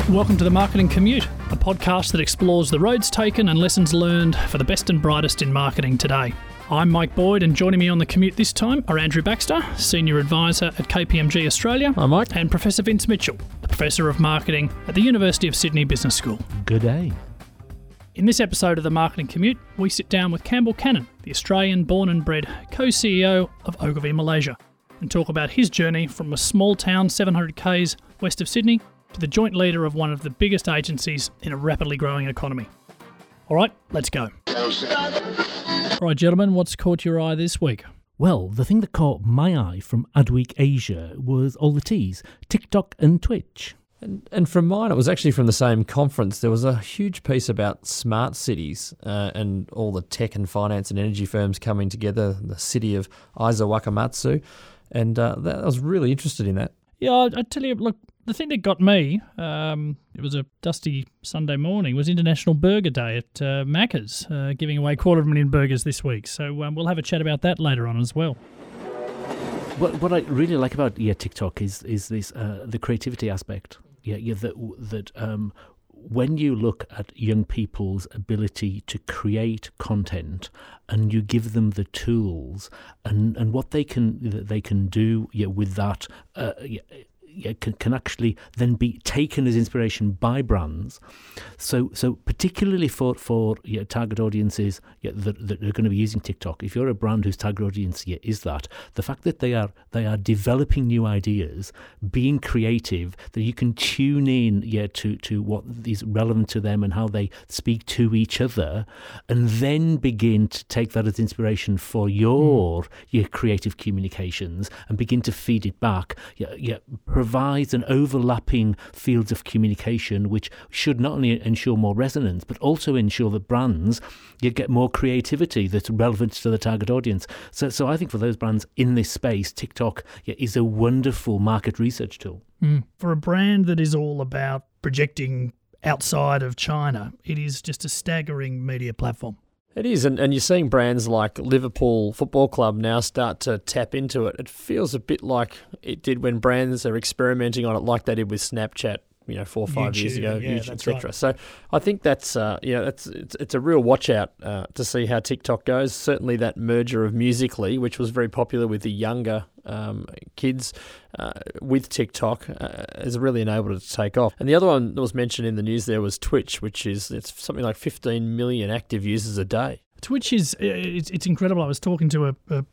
Welcome to The Marketing Commute, a podcast that explores the roads taken and lessons learned for the best and brightest in marketing today. I'm Mike Boyd, and joining me on the commute this time are Andrew Baxter, Senior Advisor at KPMG Australia. Hi, Mike. And Professor Vince Mitchell, the Professor of Marketing at the University of Sydney Business School. Good day. In this episode of The Marketing Commute, we sit down with Campbell Cannon, the Australian born and bred co-CEO of Ogilvy Malaysia, and talk about his journey from a small town 700 k's west of Sydney to the joint leader of one of the biggest agencies in a rapidly growing economy. All right, let's go. All right, gentlemen, what's caught your eye this week? Well, the thing that caught my eye from Adweek Asia was all the T's, TikTok and Twitch. And from mine, it was actually from the same conference. There was a huge piece about smart cities and all the tech and finance and energy firms coming together, the city of Aiza Wakamatsu. And I was really interested in that. Yeah, I tell you, look, the thing that got me, it was a dusty Sunday morning, was International Burger Day at Macca's, giving away 250,000 burgers this week. So we'll have a chat about that later on as well. What I really like about TikTok is this the creativity aspect. That when you look at young people's ability to create content and you give them the tools and what they can do with that. Can actually then be taken as inspiration by brands. So particularly for target audiences that are going to be using TikTok, if you're a brand whose target audience is that, the fact that they are developing new ideas, being creative, that you can tune in to what is relevant to them and how they speak to each other, and then begin to take that as inspiration for your creative communications and begin to feed it back. Provides an overlapping fields of communication which should not only ensure more resonance but also ensure that brands get more creativity that's relevant to the target audience. So I think for those brands in this space, TikTok is a wonderful market research tool. For a brand that is all about projecting outside of China, it is just a staggering media platform. It is, and you're seeing brands like Liverpool Football Club now start to tap into it. It feels a bit like it did when brands are experimenting on it, like they did with Snapchat, 4 or 5 years ago, etc. Right. So I think that's it's a real watch out to see how TikTok goes. Certainly that merger of Musical.ly, which was very popular with the younger kids, with TikTok, has really enabled it to take off. And the other one that was mentioned in the news there was Twitch, it's something like 15 million active users a day. Twitch is it's incredible. I was talking to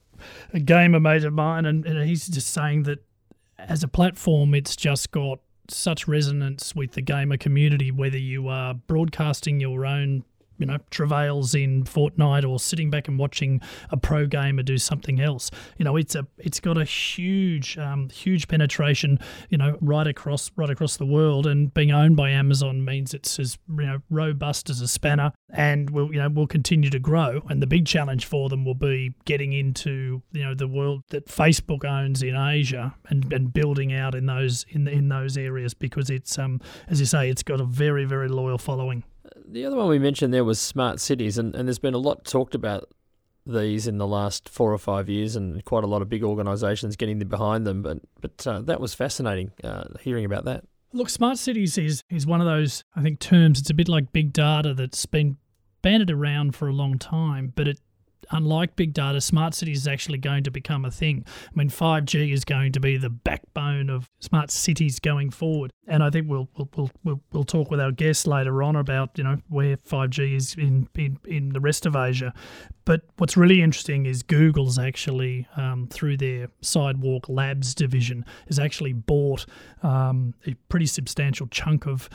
a gamer mate of mine, and he's just saying that as a platform, it's just got such resonance with the gamer community, whether you are broadcasting your own travails in Fortnite or sitting back and watching a pro gamer do something else. It's got a huge penetration, right across the world, and being owned by Amazon means it's as robust as a spanner, and will continue to grow. And the big challenge for them will be getting into the world that Facebook owns in Asia and building out in those areas, because it's as you say, it's got a very, very loyal following. The other one we mentioned there was smart cities, and there's been a lot talked about these in the last 4 or 5 years, and quite a lot of big organisations getting behind them. But that was fascinating hearing about that. Look, smart cities is one of those, I think, terms. It's a bit like big data that's been bandied around for a long time, but unlike big data, smart cities is actually going to become a thing. 5G is going to be the backbone of smart cities going forward, and I think we'll talk with our guests later on about where 5G is in the rest of Asia. But what's really interesting is Google's actually through their Sidewalk Labs division has actually bought a pretty substantial chunk of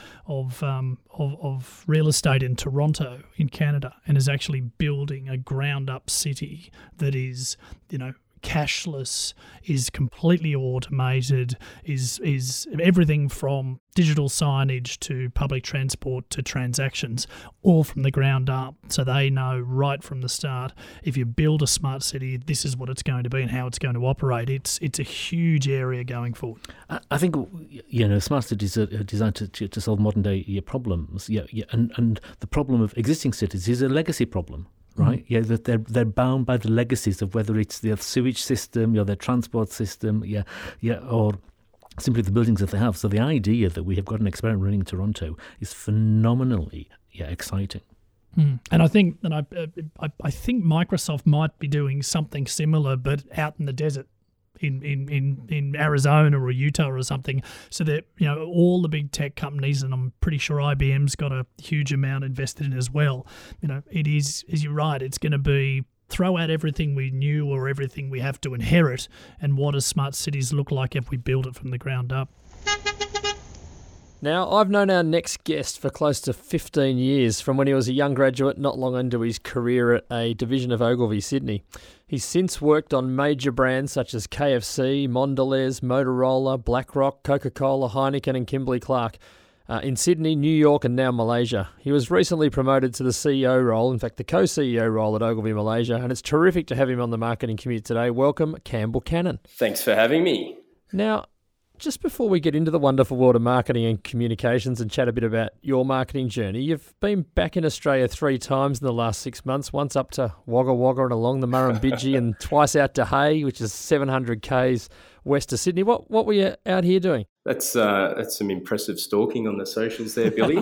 real estate in Toronto in Canada, and is actually building a ground up city that is cashless, is completely automated, is everything from digital signage to public transport to transactions, all from the ground up. So they know right from the start, if you build a smart city, this is what it's going to be and how it's going to operate. It's a huge area going forward. I think smart cities are designed to solve modern day problems. And the problem of existing cities is a legacy problem. Right, that they're bound by the legacies of whether it's their sewage system, their transport system, or simply the buildings that they have. So the idea that we have got an experiment running in Toronto is phenomenally exciting. And I think I think Microsoft might be doing something similar, but out in the desert, in Arizona or Utah or something. So that all the big tech companies, and I'm pretty sure IBM's got a huge amount invested in as well. It is, as you're right, it's going to be throw out everything we knew or everything we have to inherit, and what does smart cities look like if we build it from the ground up? Now, I've known our next guest for close to 15 years, from when he was a young graduate not long into his career at a division of Ogilvy Sydney. He's since worked on major brands such as KFC, Mondelez, Motorola, BlackRock, Coca-Cola, Heineken and Kimberly-Clark in Sydney, New York and now Malaysia. He was recently promoted to the CEO role, in fact the co-CEO role at Ogilvy Malaysia, and it's terrific to have him on the Marketing Commute today. Welcome, Campbell Cannon. Thanks for having me. Now, just before we get into the wonderful world of marketing and communications and chat a bit about your marketing journey, you've been back in Australia 3 times in the last 6 months, once up to Wagga Wagga and along the Murrumbidgee and twice out to Hay, which is 700 k's west of Sydney. What were you out here doing? That's some impressive stalking on the socials there, Billy.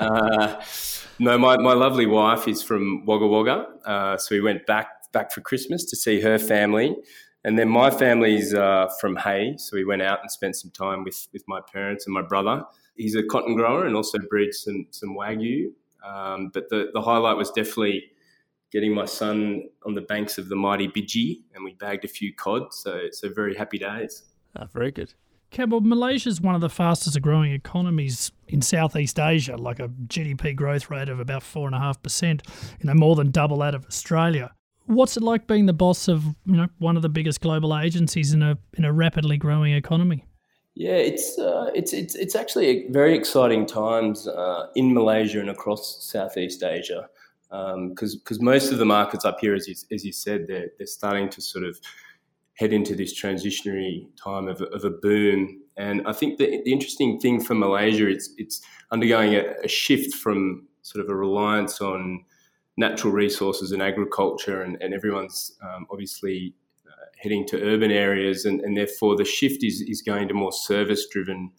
No, my lovely wife is from Wagga Wagga, so we went back for Christmas to see her family. And then my family's from Hay, so we went out and spent some time with my parents and my brother. He's a cotton grower and also breeds some Wagyu. But the highlight was definitely getting my son on the banks of the mighty Bidgee, and we bagged a few cod, so very happy days. Very good. Campbell, Malaysia's one of the fastest growing economies in Southeast Asia, like a GDP growth rate of about 4.5%, more than double that of Australia. What's it like being the boss of one of the biggest global agencies in a rapidly growing economy? Yeah, it's actually a very exciting times in Malaysia and across Southeast Asia, because most of the markets up here, as you said, they're starting to sort of head into this transitionary time of a boom. And I think the interesting thing for Malaysia, it's undergoing a shift from sort of a reliance on natural resources and agriculture, and everyone's obviously heading to urban areas, and therefore the shift is going to more service-driven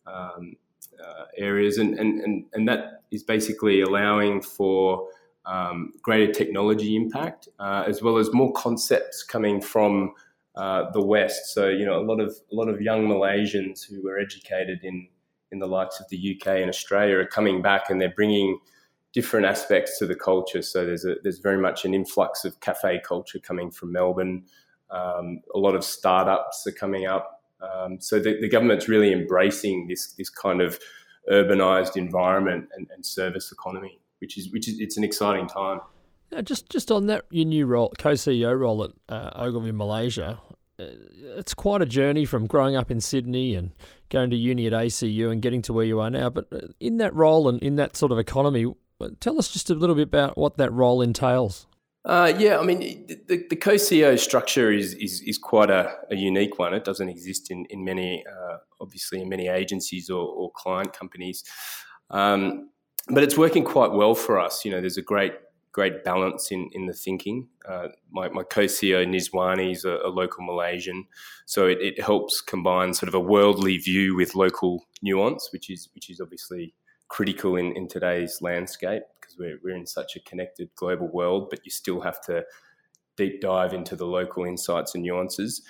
areas, and that is basically allowing for greater technology impact, as well as more concepts coming from the West. So a lot of young Malaysians who were educated in the likes of the UK and Australia are coming back, and they're bringing different aspects to the culture. So there's very much an influx of cafe culture coming from Melbourne. A lot of startups are coming up. So the government's really embracing this kind of urbanized environment and service economy, which is it's an exciting time. Now, just on that, your new role, co-CEO role at Ogilvy Malaysia, it's quite a journey from growing up in Sydney and going to uni at ACU and getting to where you are now. But in that role and in that sort of economy, tell us just a little bit about what that role entails. I mean, the co-CEO structure is quite a unique one. It doesn't exist in many, obviously, in many agencies or client companies. But it's working quite well for us. There's a great balance in the thinking. My co-CEO, Nizwani, is a local Malaysian. So it helps combine sort of a worldly view with local nuance, which is obviously critical in today's landscape, because we're in such a connected global world, but you still have to deep dive into the local insights and nuances.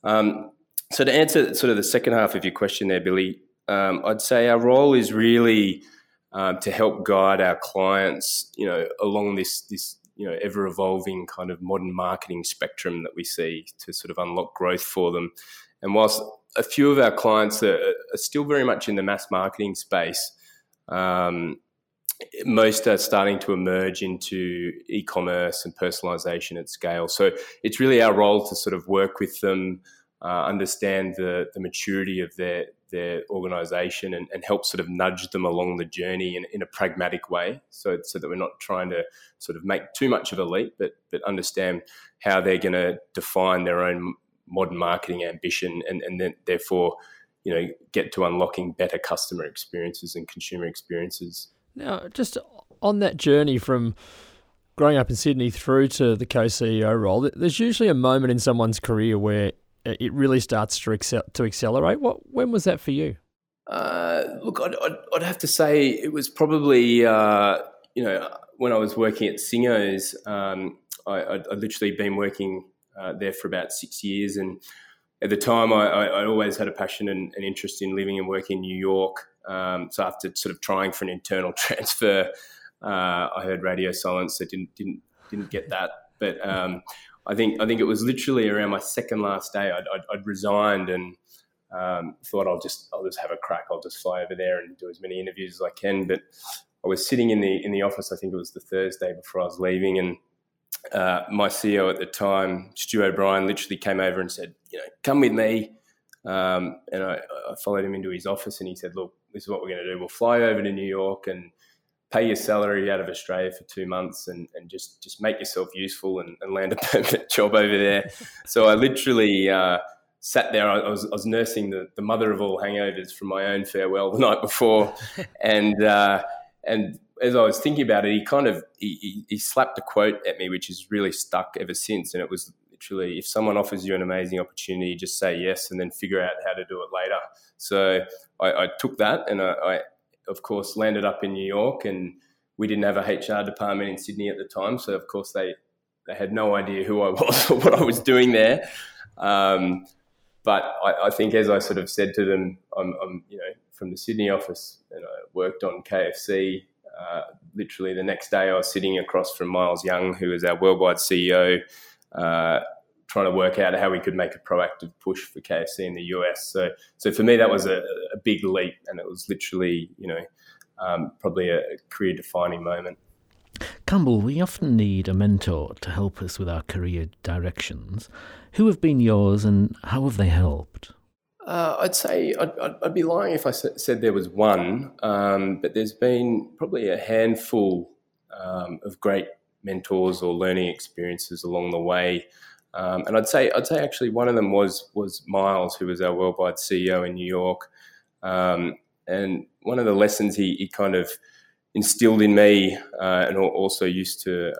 So to answer sort of the second half of your question there, Billy, I'd say our role is really to help guide our clients, along this ever evolving kind of modern marketing spectrum that we see, to sort of unlock growth for them. And whilst a few of our clients are still very much in the mass marketing space, most are starting to emerge into e-commerce and personalization at scale. So it's really our role to sort of work with them, understand the maturity of their organization, and help sort of nudge them along the journey in a pragmatic way, so that we're not trying to sort of make too much of a leap, but understand how they're going to define their own modern marketing ambition, and then therefore get to unlocking better customer experiences and consumer experiences. Now, just on that journey from growing up in Sydney through to the co-CEO role, there's usually a moment in someone's career where it really starts to accelerate. When was that for you? Look, I'd have to say it was probably when I was working at Singo's. I'd literally been working there for about 6 years, and at the time I always had a passion and an interest in living and working in New York. So after sort of trying for an internal transfer, I heard radio silence, so didn't get that. But I think it was literally around my second last day. I'd resigned and thought I'll just have a crack. I'll just fly over there and do as many interviews as I can. But I was sitting in the office. I think it was the Thursday before I was leaving, and my CEO at the time, Stu O'Brien, literally came over and said, come with me. And I followed him into his office, and he said, look, this is what we're going to do. We'll fly over to New York and pay your salary out of Australia for 2 months and just make yourself useful and land a permanent job over there. So I literally sat there. I was nursing the mother of all hangovers from my own farewell the night before. And as I was thinking about it, he slapped a quote at me, which has really stuck ever since. And it was literally, if someone offers you an amazing opportunity, just say yes and then figure out how to do it later. So I took that, and I of course landed up in New York, and we didn't have a HR department in Sydney at the time. So of course they had no idea who I was or what I was doing there. But I think, as I sort of said to them, I'm from the Sydney office, and I worked on KFC. Literally the next day I was sitting across from Miles Young, who is our worldwide CEO, trying to work out how we could make a proactive push for KFC in the US. So for me, that was a big leap, and it was literally, probably a career-defining moment. Campbell, we often need a mentor to help us with our career directions. Who have been yours, and how have they helped? I'd say I'd be lying if I said there was one, but there's been probably a handful of great mentors or learning experiences along the way. And I'd say actually one of them was Miles, who was our worldwide CEO in New York. And one of the lessons he kind of instilled in me, and also used to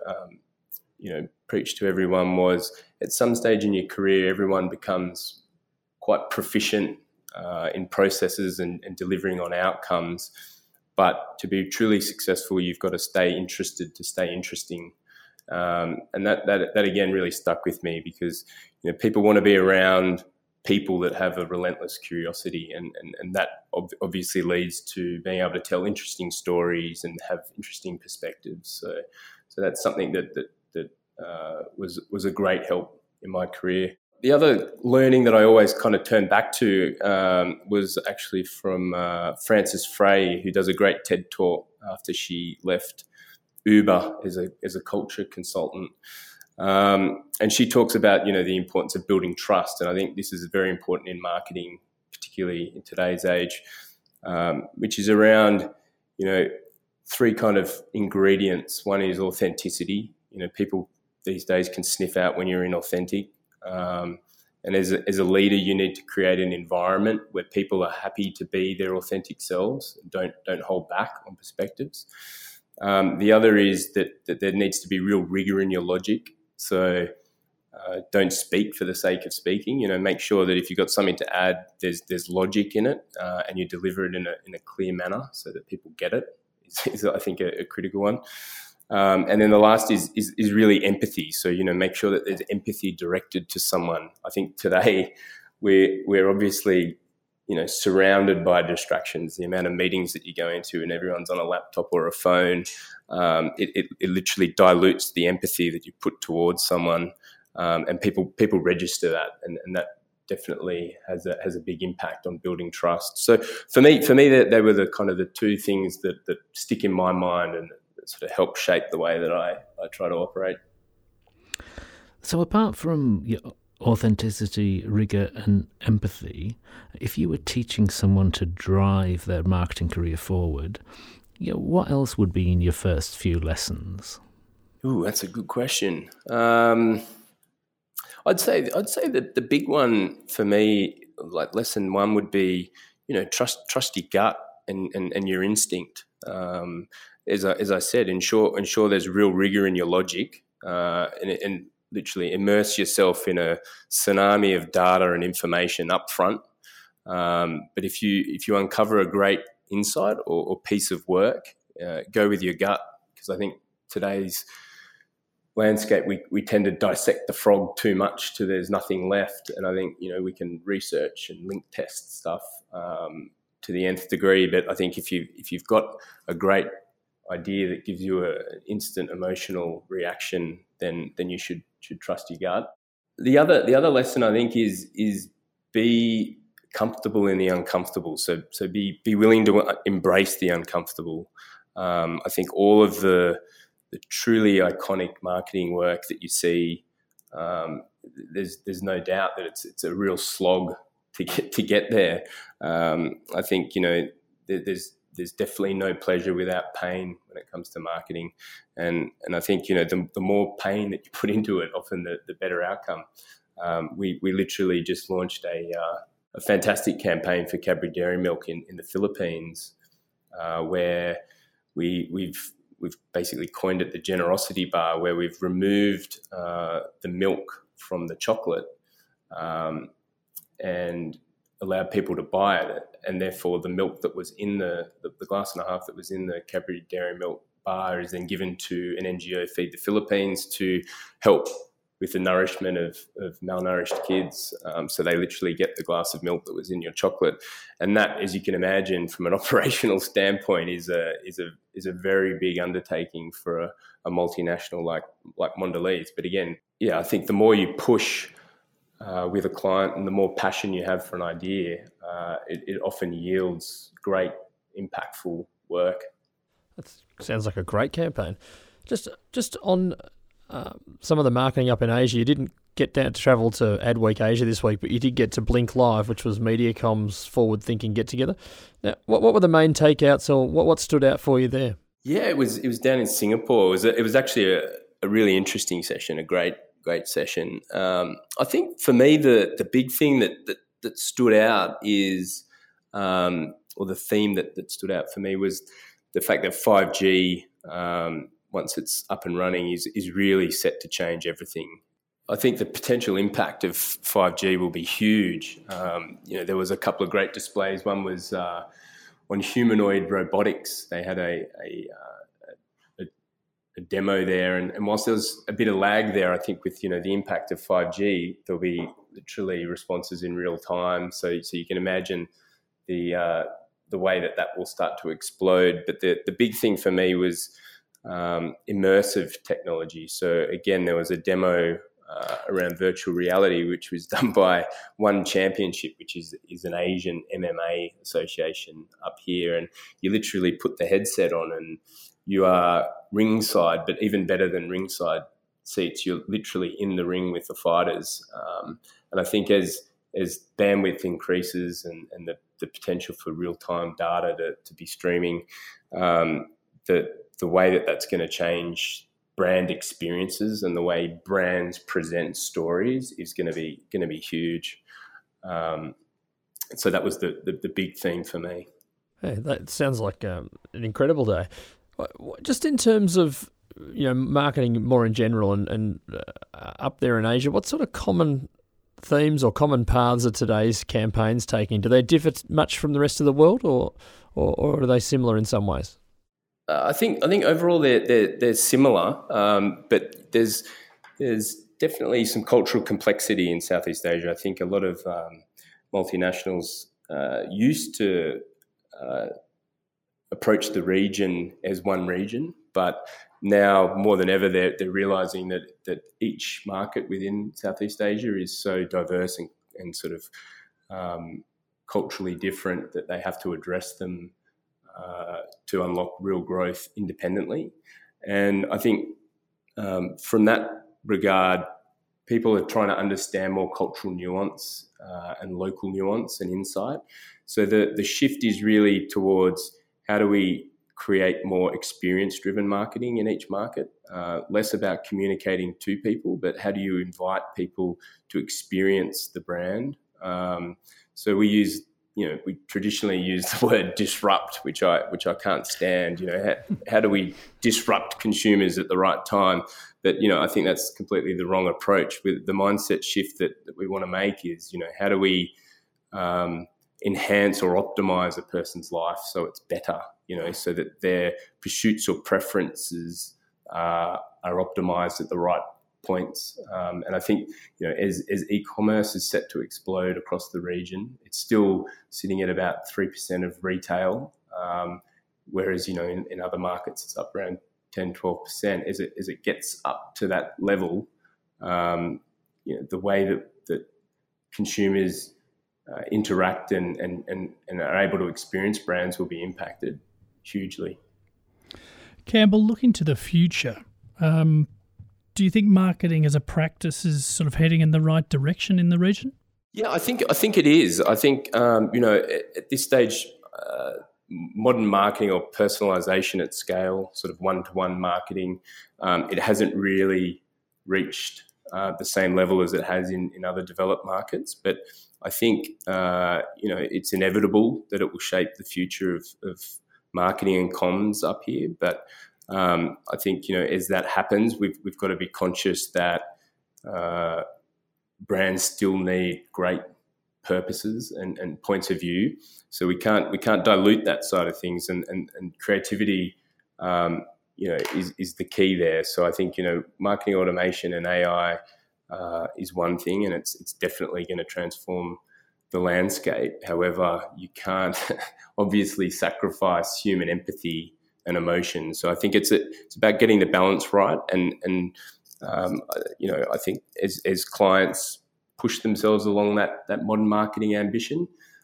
preach to everyone, was at some stage in your career, everyone becomes quite proficient in processes and delivering on outcomes. But to be truly successful, you've got to stay interested to stay interesting. And that again really stuck with me, because people want to be around people that have a relentless curiosity, and that obviously leads to being able to tell interesting stories and have interesting perspectives. So that's something that was a great help in my career. The other learning that I always kind of turn back to was actually from Frances Frey, who does a great TED talk after she left Uber as a culture consultant. And she talks about, the importance of building trust. And I think this is very important in marketing, particularly in today's age, which is around, three kind of ingredients. One is authenticity. People these days can sniff out when you're inauthentic. And as a leader, you need to create an environment where people are happy to be their authentic selves, don't hold back on perspectives. The other is that there needs to be real rigor in your logic. So don't speak for the sake of speaking. Make sure that if you've got something to add, there's logic in it, and you deliver it in a clear manner so that people get it. Is I think a critical one. And then the last is really empathy. So make sure that there's empathy directed to someone. I think today we're obviously surrounded by distractions. The amount of meetings that you go into and everyone's on a laptop or a phone, it literally dilutes the empathy that you put towards someone, and people register that, and that definitely has a big impact on building trust. So for me, they were the kind of the two things that stick in my mind and that sort of help shape the way that I try to operate. So apart from your authenticity, rigor and empathy, if you were teaching someone to drive their marketing career forward, what else would be in your first few lessons? Ooh, that's a good question. I'd say that the big one for me, like lesson one, would be trust your gut and your instinct. As I said, ensure there's real rigor in your logic, and literally immerse yourself in a tsunami of data and information up front. But if you uncover a great insight or piece of work, go with your gut, because I think today's landscape, we tend to dissect the frog too much till there's nothing left. And I think, we can research and link test stuff to the nth degree. But I think if you've got a great idea that gives you an instant emotional reaction, then you should trust your gut. The other lesson, I think, is be comfortable in the uncomfortable. So be willing to embrace the uncomfortable. I think all of the truly iconic marketing work that you see, there's no doubt that it's a real slog to get there. I think there's definitely no pleasure without pain when it comes to marketing, and I think the more pain that you put into it, often the better outcome. We literally just launched a fantastic campaign for Cadbury Dairy Milk in the Philippines, where we've basically coined it the generosity bar, where we've removed the milk from the chocolate and allowed people to buy it, and therefore the milk that was in the glass and a half that was in the Cadbury Dairy Milk bar is then given to an NGO, Feed the Philippines, to help with the nourishment of malnourished kids. So they literally get the glass of milk that was in your chocolate. And that, as you can imagine, from an operational standpoint, is a very big undertaking for a multinational like Mondelez. But again, I think the more you push with a client and the more passion you have for an idea, it often yields great, impactful work. That sounds like a great campaign. Just on some of the marketing up in Asia, you didn't get down to travel to Adweek Asia this week, but you did get to Blink Live, which was MediaCom's forward-thinking get-together. Now, what were the main takeouts, or what stood out for you there? Yeah, it was down in Singapore. It was actually a really interesting session, a great session. I think for me the big thing that stood out is, or the theme that stood out for me was the fact that 5G, once it's up and running, is really set to change everything. I think the potential impact of 5G will be huge. There was a couple of great displays. One was on humanoid robotics. They had a demo there, and whilst there was a bit of lag there, I think with the impact of 5G, there'll be literally responses in real time. So you can imagine the way that will start to explode. But the big thing for me was immersive technology. So again, there was a demo around virtual reality, which was done by One Championship, which is an Asian MMA association up here, and you literally put the headset on and you are ringside, but even better than ringside seats, you're literally in the ring with the fighters. And I think as bandwidth increases and the potential for real-time data to be streaming, the way that's going to change brand experiences and the way brands present stories is going to be huge. So that was the big theme for me. Hey, that sounds like an incredible day. Just in terms of marketing more in general and up there in Asia, what sort of common themes or common paths are today's campaigns taking? Do they differ much from the rest of the world, or are they similar in some ways? I think overall they're similar, but there's definitely some cultural complexity in Southeast Asia. I think a lot of multinationals used to approach the region as one region, but now more than ever they're realising that each market within Southeast Asia is so diverse and sort of culturally different that they have to address them to unlock real growth independently. And I think from that regard, people are trying to understand more cultural nuance and local nuance and insight. So the shift is really towards how do we create more experience-driven marketing in each market, less about communicating to people, but how do you invite people to experience the brand? So we traditionally use the word disrupt, which I can't stand. How do we disrupt consumers at the right time? But, I think that's completely the wrong approach. With the mindset shift that we want to make is, how do we enhance or optimize a person's life so it's better, so that their pursuits or preferences are optimized at the right points. And I think, as e-commerce is set to explode across the region, it's still sitting at about 3% of retail, whereas, in other markets, it's up around 10, 12%. As it gets up to that level, the way that consumers interact and are able to experience brands will be impacted hugely. Campbell, looking to the future, do you think marketing as a practice is sort of heading in the right direction in the region? Yeah, I think it is. I think at this stage, modern marketing or personalisation at scale, sort of one-to-one marketing, it hasn't really reached the same level as it has in other developed markets. But I think it's inevitable that it will shape the future of marketing and comms up here. But I think as that happens, we've got to be conscious that brands still need great purposes and points of view. So we can't dilute that side of things, and creativity is the key there. So I think marketing automation and AI is one thing, and it's definitely going to transform the landscape. However, you can't obviously sacrifice human empathy and emotion. So I think it's about getting the balance right, and I think as clients push themselves along that modern marketing ambition,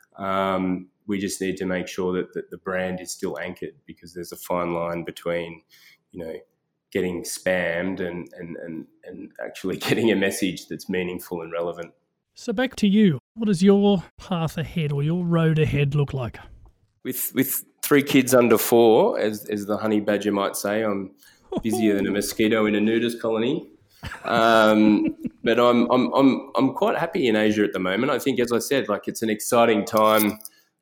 we just need to make sure that the brand is still anchored, because there's a fine line between getting spammed and actually getting a message that's meaningful and relevant. So back to you. What does your path ahead or your road ahead look like? With 3 kids under 4, as the honey badger might say, I'm busier than a mosquito in a nudist colony. But I'm quite happy in Asia at the moment. I think, as I said, it's an exciting time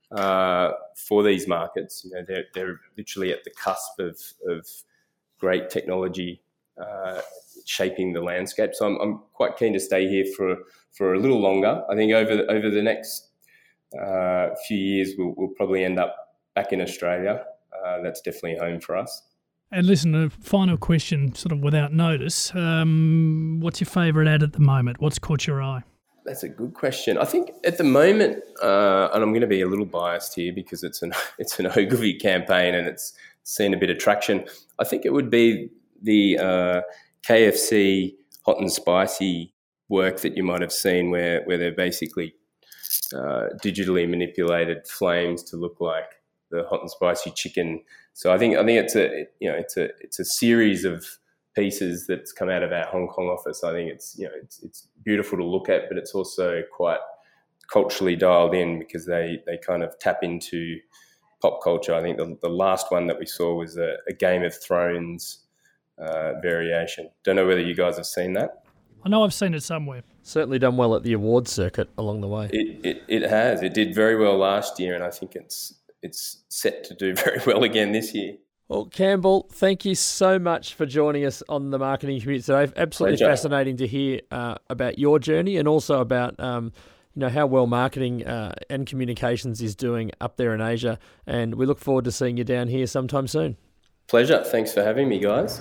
for these markets. They're literally at the cusp of great technology shaping the landscape. So I'm quite keen to stay here for a little longer. I think over the next few years, we'll probably end up back in Australia. That's definitely home for us. And listen, a final question, sort of without notice. What's your favourite ad at the moment? What's caught your eye? That's a good question. I think at the moment, and I'm going to be a little biased here because it's an Ogilvy campaign and it's seen a bit of traction. I think it would be the KFC hot and spicy work that you might have seen, where they're basically digitally manipulated flames to look like the hot and spicy chicken. So I think it's a series of pieces that's come out of our Hong Kong office. I think it's beautiful to look at, but it's also quite culturally dialed in because they kind of tap into pop culture. I think the last one that we saw was a Game of Thrones variation. Don't know whether you guys have seen that. I know I've seen it somewhere. Certainly done well at the awards circuit along the way. It has. It did very well last year, and I think it's set to do very well again this year. Well, Campbell, thank you so much for joining us on the Marketing Commute today. Absolutely Pleasure. Fascinating to hear about your journey and also about how well marketing and communications is doing up there in Asia. And we look forward to seeing you down here sometime soon. Pleasure. Thanks for having me, guys.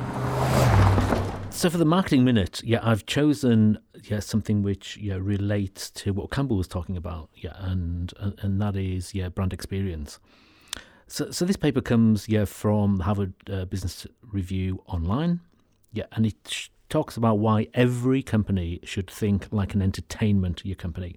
So for the Marketing Minute, I've chosen something which relates to what Campbell was talking about, and that is brand experience. So this paper comes from the Harvard Business Review online, and it talks about why every company should think like an entertainment company.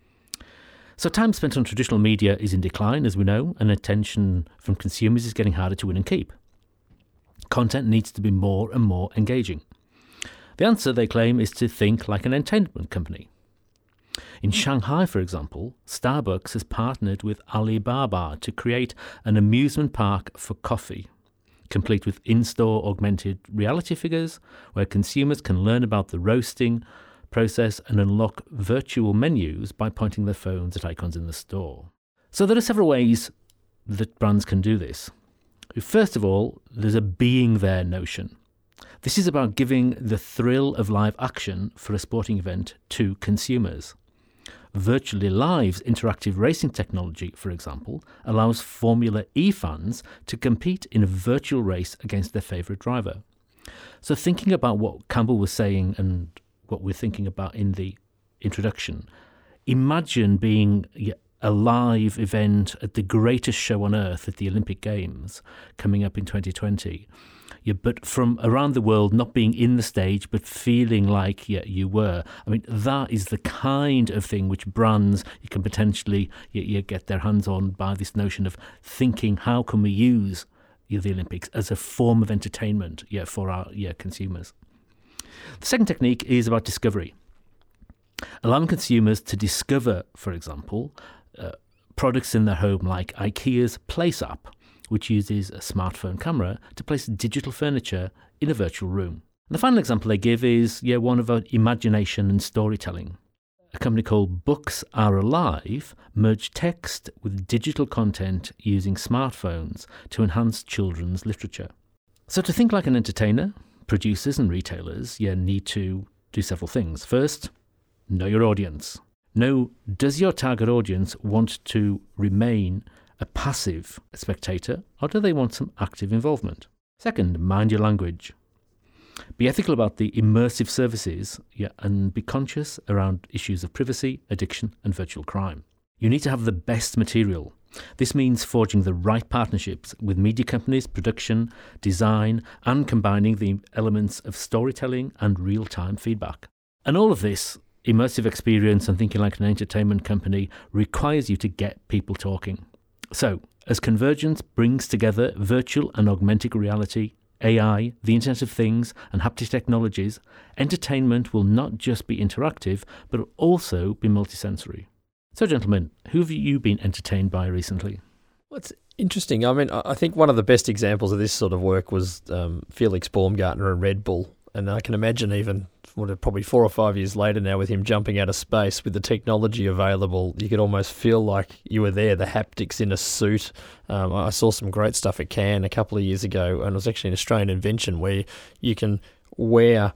So time spent on traditional media is in decline, as we know, and attention from consumers is getting harder to win and keep. Content needs to be more and more engaging. The answer, they claim, is to think like an entertainment company. In Shanghai, for example, Starbucks has partnered with Alibaba to create an amusement park for coffee, complete with in-store augmented reality figures where consumers can learn about the roasting process and unlock virtual menus by pointing their phones at icons in the store. So there are several ways that brands can do this. First of all, there's a being there notion. This is about giving the thrill of live action for a sporting event to consumers. Virtually Live's interactive racing technology, for example, allows Formula E fans to compete in a virtual race against their favourite driver. So thinking about what Campbell was saying and what we're thinking about in the introduction, imagine being a live event at the greatest show on earth at the Olympic Games coming up in 2020. But from around the world, not being in the stage, but feeling like you were. I mean, that is the kind of thing which brands you can potentially get their hands on by this notion of thinking, how can we use the Olympics as a form of entertainment for our consumers. The second technique is about discovery. Allowing consumers to discover, for example, products in their home like IKEA's Place app, which uses a smartphone camera to place digital furniture in a virtual room. And the final example I give is one about imagination and storytelling. A company called Books Are Alive merged text with digital content using smartphones to enhance children's literature. So to think like an entertainer, producers and retailers need to do several things. First, know your audience. Know, does your target audience want to remain a passive spectator, or do they want some active involvement? Second, mind your language. Be ethical about the immersive services, and be conscious around issues of privacy, addiction, and virtual crime. You need to have the best material. This means forging the right partnerships with media companies, production, design, and combining the elements of storytelling and real-time feedback. And all of this immersive experience and thinking like an entertainment company requires you to get people talking. So, as convergence brings together virtual and augmented reality, AI, the Internet of Things, and haptic technologies, entertainment will not just be interactive, but also be multisensory. So, gentlemen, who have you been entertained by recently? Well, it's interesting. I mean, I think one of the best examples of this sort of work was Felix Baumgartner and Red Bull. And I can imagine even probably 4 or 5 years later now, with him jumping out of space with the technology available, you could almost feel like you were there, the haptics in a suit. I saw some great stuff at Cannes a couple of years ago, and it was actually an Australian invention where you can wear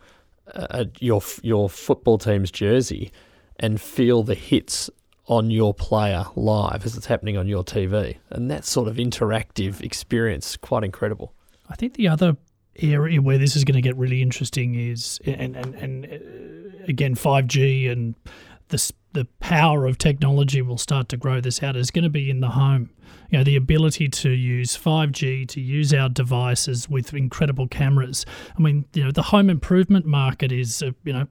your football team's jersey and feel the hits on your player live as it's happening on your TV. And that sort of interactive experience, quite incredible. I think the other area where this is going to get really interesting is, and again, 5G and the power of technology will start to grow this out, is going to be in the home. The ability to use 5G, to use our devices with incredible cameras. I mean, the home improvement market is, $250,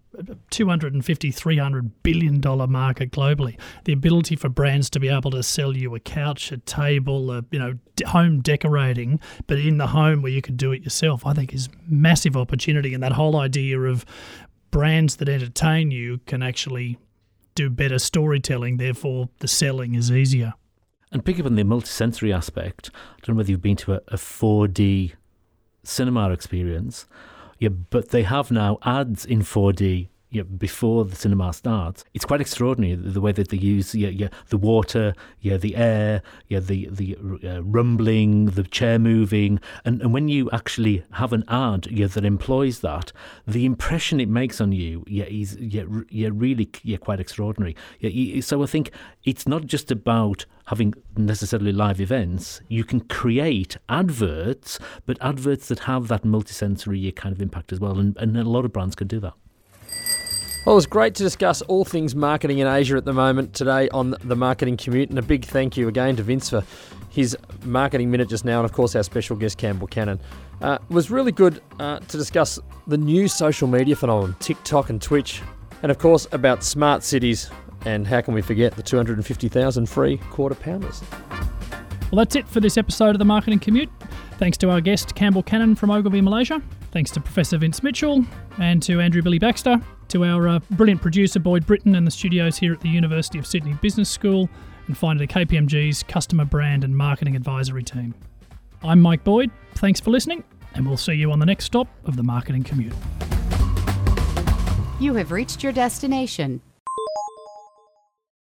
$300 billion market globally. The ability for brands to be able to sell you a couch, a table, home decorating, but in the home where you could do it yourself, I think is massive opportunity. And that whole idea of brands that entertain you can actually do better storytelling, therefore the selling is easier. And pick up on the multisensory aspect. I don't know whether you've been to a 4D cinema experience, but they have now ads in 4D before the cinema starts. It's quite extraordinary the way that they use the water, the air, the rumbling, the chair moving, and when you actually have an ad that employs that, the impression it makes on you is really quite extraordinary. So I think it's not just about having necessarily live events. You can create adverts, but adverts that have that multisensory kind of impact as well, and a lot of brands can do that. Well, it was great to discuss all things marketing in Asia at the moment today on The Marketing Commute, and a big thank you again to Vince for his marketing minute just now, and of course our special guest Campbell Cannon. It was really good to discuss the new social media phenomenon, TikTok and Twitch, and of course about smart cities, and how can we forget the 250,000 free quarter pounders. Well, that's it for this episode of The Marketing Commute. Thanks to our guest Campbell Cannon from Ogilvy, Malaysia. Thanks to Professor Vince Mitchell and to Andrew Billy Baxter, to our brilliant producer Boyd Britton and the studios here at the University of Sydney Business School, and finally to KPMG's Customer Brand and Marketing Advisory team. I'm Mike Boyd. Thanks for listening, and we'll see you on the next stop of The Marketing Commute. You have reached your destination.